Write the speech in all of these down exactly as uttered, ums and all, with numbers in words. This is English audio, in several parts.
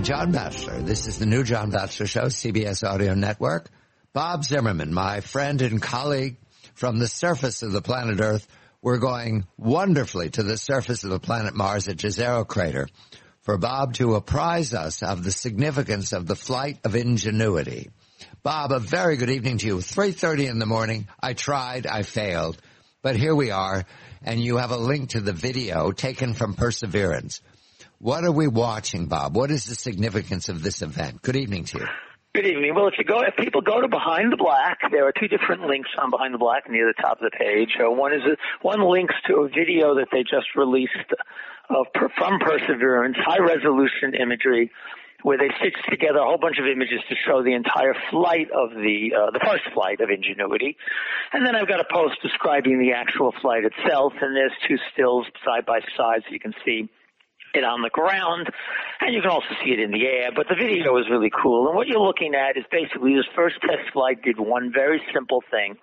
I'm John Batchelor. This is the new John Batchelor Show, C B S Audio Network. Bob Zimmerman, my friend and colleague from the surface of the planet Earth. We're going wonderfully to the surface of the planet Mars at Jezero Crater for Bob to apprise us of the significance of the flight of Ingenuity. Bob, a very good evening to you. three thirty in the morning. I tried. I failed. But here we are, and you have a link to the video taken from Perseverance. What are we watching, Bob? What is the significance of this event? Good evening to you. Good evening. Well, if you go, if people go to Behind the Black, there are two different links on Behind the Black near the top of the page. Uh, one is a, one links to a video that they just released of from Perseverance, high resolution imagery, where they stitched together a whole bunch of images to show the entire flight of the uh, the first flight of Ingenuity. And then I've got a post describing the actual flight itself, and there's two stills side by side so you can see it on the ground, and you can also see it in the air, but the video is really cool. And what you're looking at is basically this first test flight did one very simple thing.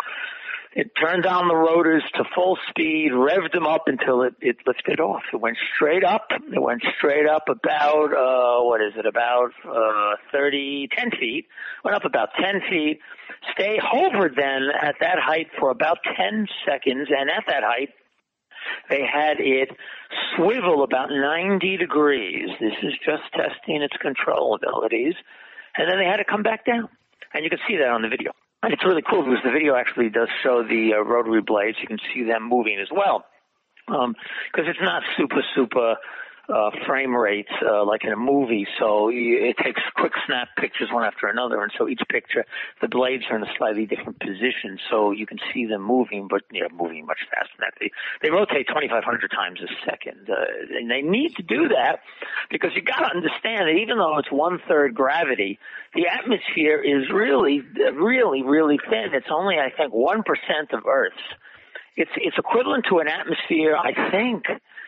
It turned on the rotors to full speed, revved them up until it, it lifted off. It went straight up. It went straight up about, uh, what is it, about uh, thirty, ten feet. Went up about ten feet. Stay hovered then at that height for about ten seconds, and at that height, they had it swivel about ninety degrees. This is just testing its control abilities. And then they had to come back down. And you can see that on the video. And it's really cool because the video actually does show the uh, rotary blades. You can see them moving as well. Um, because it's not super, super uh, frame rates uh, like in a movie. So you, it takes quick snap pictures one after another. And so each picture, the blades are in a slightly different position. So you can see them moving, but you know, moving much faster than that. They, they rotate twenty-five hundred times a second. Uh, and they need to do that because you got to understand that even though it's one-third gravity, the atmosphere is really, really, really thin. It's only, I think, one percent of Earth's. It's, it's equivalent to an atmosphere, I think,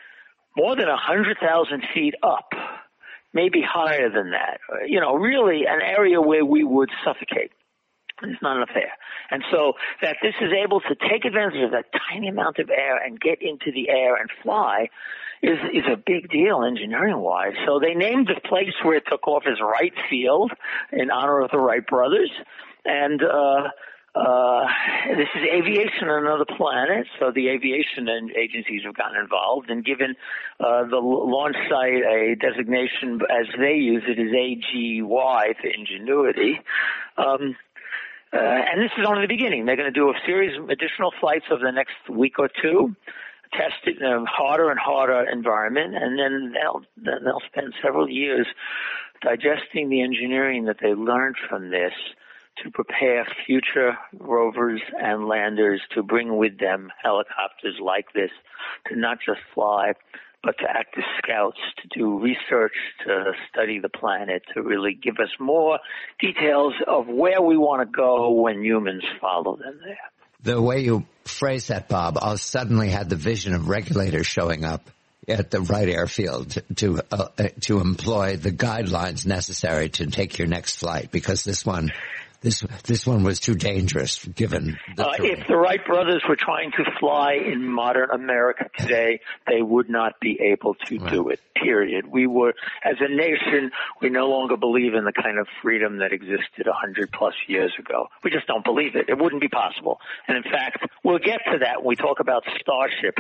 more than one hundred thousand feet up, maybe higher than that. You know, really an area where we would suffocate. It's not enough air. And so that this is able to take advantage of that tiny amount of air and get into the air and fly is is a big deal engineering-wise. So they named the place where it took off as Wright Field in honor of the Wright brothers. And uh Uh, this is aviation on another planet, so the aviation agencies have gotten involved and given uh, the launch site a designation, as they use it, is A G Y for Ingenuity. Um, uh, and this is only the beginning. They're going to do a series of additional flights over the next week or two, test it in a harder and harder environment, and then they'll, then they'll spend several years digesting the engineering that they learned from this to prepare future rovers and landers to bring with them helicopters like this to not just fly, but to act as scouts, to do research, to study the planet, to really give us more details of where we want to go when humans follow them there. The way you phrase that, Bob, I suddenly had the vision of regulators showing up at the Wright Airfield to to, uh, to employ the guidelines necessary to take your next flight, because this one This this one was too dangerous, given the uh, if the Wright brothers were trying to fly in modern America today, they would not be able to right. do it, period. We were, as a nation, we no longer believe in the kind of freedom that existed one hundred plus years ago. We just don't believe it. It wouldn't be possible. And in fact, we'll get to that when we talk about Starship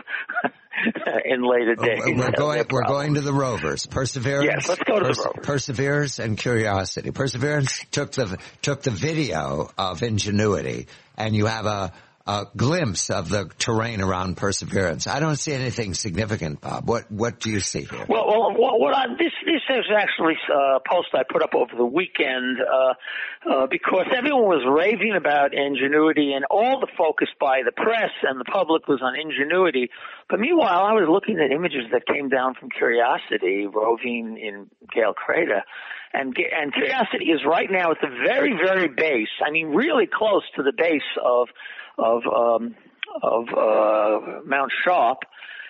in later days. Oh, we're going, we're going to the rovers. Perseverance. Yes, let's go to Pers- the rovers. Perseverance and Curiosity. Perseverance took the, took the video of Ingenuity, and you have a, a glimpse of the terrain around Perseverance. I don't see anything significant, Bob. What what do you see here? Well, well what I, this this is actually a post I put up over the weekend uh, uh, because everyone was raving about Ingenuity, and all the focus by the press and the public was on Ingenuity. But meanwhile, I was looking at images that came down from Curiosity roving in Gale Crater. And, and Curiosity is right now at the very, very base. I mean, really close to the base of of um, of uh, Mount Sharp,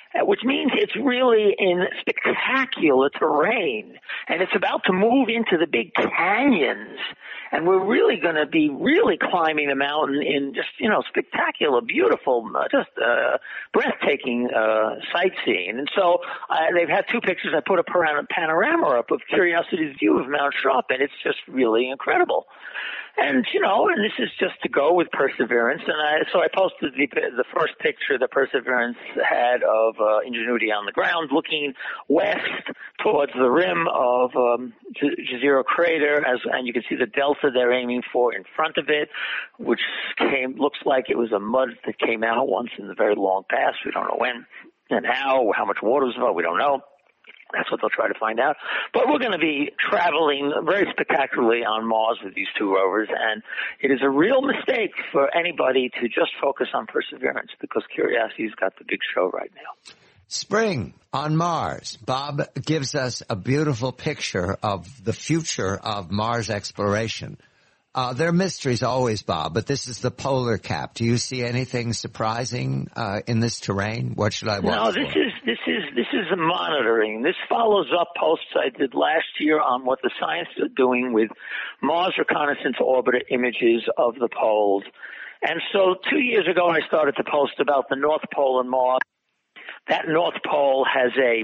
which means it's really in spectacular terrain, and it's about to move into the big canyons, and we're really going to be really climbing the mountain in just, you know, spectacular, beautiful, uh, just uh, breathtaking uh, sightseeing. And so uh, they've had two pictures. I put a panorama up of Curiosity's view of Mount Sharp, and it's just really incredible. And, you know, and this is just to go with Perseverance. And I, so I posted the, the first picture that Perseverance had of uh, Ingenuity on the ground looking west towards the rim of um, Jezero Crater, as, and you can see the delta they're aiming for in front of it, which came, looks like it was a mud that came out once in the very long past. We don't know when and how, how much water was involved. We don't know. That's what they'll try to find out. But we're going to be traveling very spectacularly on Mars with these two rovers, and it is a real mistake for anybody to just focus on Perseverance because Curiosity's got the big show right now. Spring on Mars. Bob gives us a beautiful picture of the future of Mars exploration. Uh, there are mysteries always, Bob, but this is the polar cap. Do you see anything surprising uh, in this terrain? What should I watch No, this for? is this is this is monitoring. This follows up posts I did last year on what the scientists are doing with Mars Reconnaissance Orbiter images of the poles. And so two years ago, I started to post about the North Pole and Mars. That North Pole has a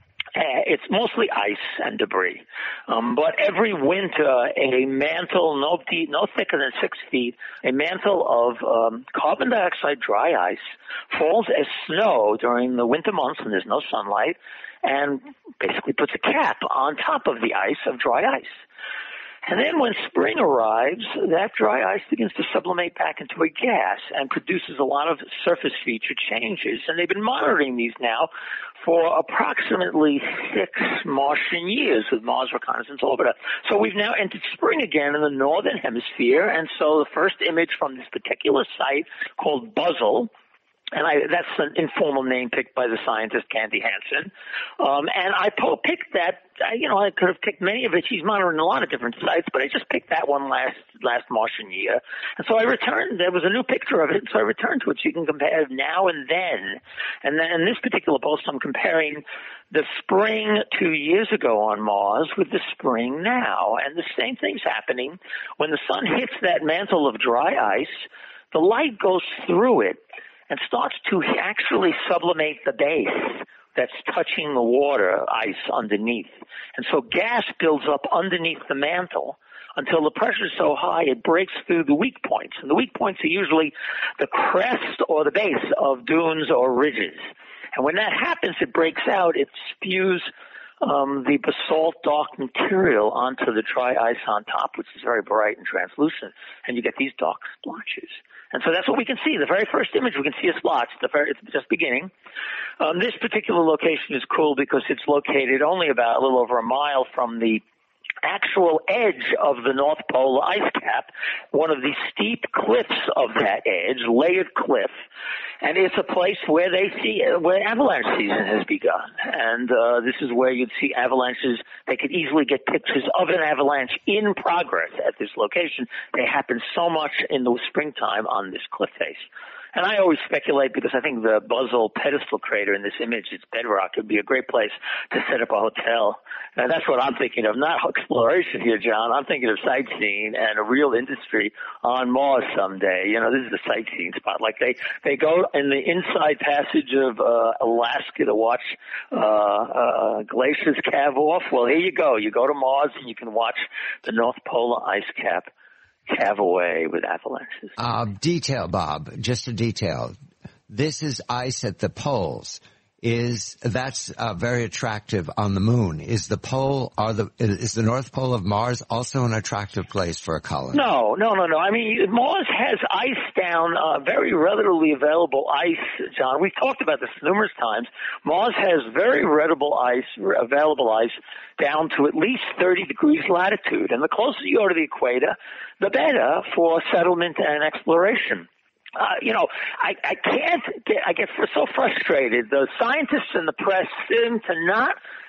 Uh, it's mostly ice and debris. Um, but every winter, a mantle no deep, no thicker than six feet, a mantle of um, carbon dioxide dry ice falls as snow during the winter months when there's no sunlight and basically puts a cap on top of the ice of dry ice. And then when spring arrives, that dry ice begins to sublimate back into a gas and produces a lot of surface feature changes. And they've been monitoring these now for approximately six Martian years with Mars Reconnaissance Orbiter. So we've now entered spring again in the northern hemisphere. And so the first image from this particular site called Buzzle, and I, that's an informal name picked by the scientist Candy Hansen. Um, and I po- picked that, uh, you know, I could have picked many of it. She's monitoring a lot of different sites, but I just picked that one last last Martian year. And so I returned. There was a new picture of it, so I returned to it so you can compare now and then. And then in this particular post, I'm comparing the spring two years ago on Mars with the spring now. And the same thing's happening. When the sun hits that mantle of dry ice, the light goes through it and starts to actually sublimate the base that's touching the water ice underneath. And so gas builds up underneath the mantle until the pressure is so high it breaks through the weak points. And the weak points are usually the crest or the base of dunes or ridges. And when that happens, it breaks out, it spews um, the basalt dark material onto the dry ice on top, which is very bright and translucent, and you get these dark splotches. And so that's what we can see. The very first image, we can see a splotch. The very, it's just beginning. Um, this particular location is cool because it's located only about a little over a mile from the actual edge of the North Pole ice cap, one of the steep cliffs of that edge, layered cliff, and it's a place where they see where avalanche season has begun. And uh, this is where you'd see avalanches. They could easily get pictures of an avalanche in progress at this location. They happen so much in the springtime on this cliff face. And I always speculate because I think the Buzzle pedestal crater in this image, it's bedrock. It would be a great place to set up a hotel. And that's what I'm thinking of. Not exploration here, John. I'm thinking of sightseeing and a real industry on Mars someday. You know, this is a sightseeing spot. Like they, they go in the inside passage of uh, Alaska to watch uh, uh, glaciers calve off. Well, here you go. You go to Mars and you can watch the North Polar ice cap calve away with avalanches. Uh, detail, Bob, just a detail. This is ice at the poles. Is that's uh, very attractive on the moon? Is the pole, are the is the North Pole of Mars also an attractive place for a colony? No, no, no, no. I mean, Mars has ice down, uh, very readily available ice, John. We've talked about this numerous times. Mars has very readable ice, available ice down to at least thirty degrees latitude, and the closer you go to the equator, the better for settlement and exploration. Uh, you know, I, I can't get, I get so frustrated. The scientists and the press seem to not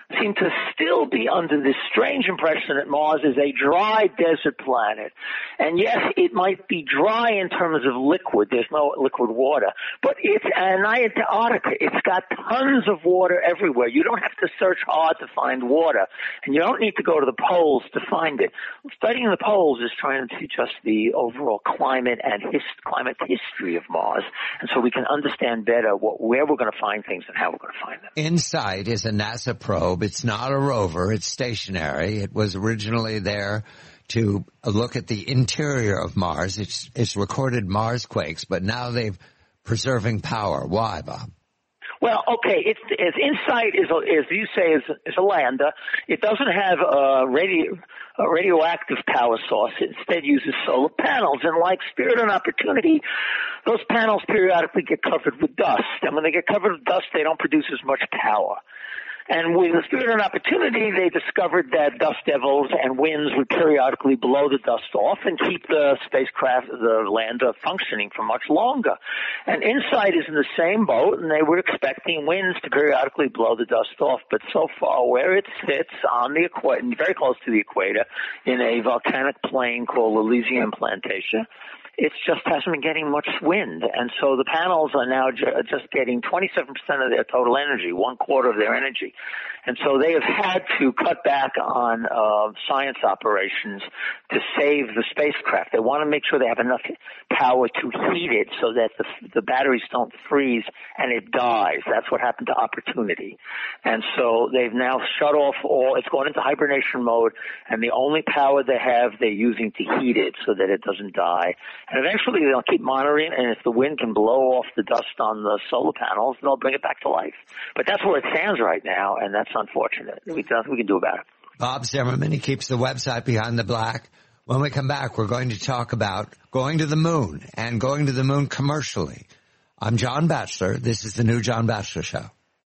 seem to still be under this strange impression that Mars is a dry desert planet. And yes, it might be dry in terms of liquid. There's no liquid water. But it's Antarctica. It's got tons of water everywhere. You don't have to search hard to find water. And you don't need to go to the poles to find it. Studying the poles is trying to teach us the overall climate and his, climate history of Mars. And so we can understand better what, where we're going to find things and how we're going to find them. InSight is a NASA probe. It's not a rover. It's stationary. It was originally there to look at the interior of Mars. It's, it's recorded Mars quakes, but now they've preserving power. Why, Bob? Well, okay, it's, it's InSight is, as you say, is, is a lander. It doesn't have a, radio, a radioactive power source. It instead uses solar panels. And like Spirit and Opportunity, those panels periodically get covered with dust. And when they get covered with dust, they don't produce as much power. And with the Spirit and Opportunity, they discovered that dust devils and winds would periodically blow the dust off and keep the spacecraft, the lander, functioning for much longer. And InSight is in the same boat, and they were expecting winds to periodically blow the dust off. But so far, where it sits on the equator, very close to the equator, in a volcanic plain called Elysium Plantation, it just hasn't been getting much wind. And so the panels are now ju- just getting twenty-seven percent of their total energy, one quarter of their energy. And so they have had to cut back on uh, science operations to save the spacecraft. They want to make sure they have enough power to heat it so that the, the batteries don't freeze and it dies. That's what happened to Opportunity. And so they've now shut off all, it's gone into hibernation mode, and the only power they have, they're using to heat it so that it doesn't die. And eventually they'll keep monitoring, and if the wind can blow off the dust on the solar panels, they'll bring it back to life. But that's where it stands right now, and that's unfortunate. We, we can do about it. Bob Zimmerman, he keeps the website Behind the Black. When we come back, we're going to talk about going to the moon and going to the moon commercially. I'm John Batchelor. This is the new John Batchelor Show.